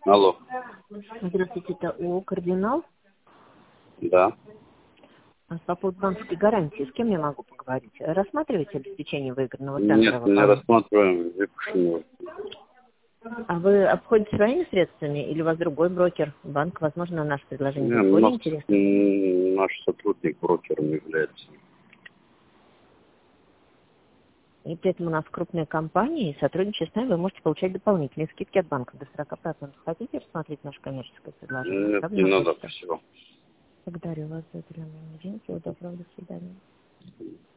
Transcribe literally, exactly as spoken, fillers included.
Алло. Здравствуйте, это ООО «Кардинал». Да. А по поводу банковской гарантии, с кем я могу поговорить? Рассматриваете обеспечение выигранного Нет, тендера? мы не выполнения? рассматриваем выпущенного. А вы обходите своими средствами или у вас другой брокер? Банк, возможно, наше предложение Не, будет у более нас интересно. м, наш сотрудник брокером является. И при этом у нас крупная компания, и сотрудничая с нами вы можете получать дополнительные скидки от банка до сорока процентов. Хотите рассмотреть наше коммерческое предложение? Нет, Ставлю не на надо, почту. спасибо. Благодарю вас за уделенное время. Всего доброго, до свидания.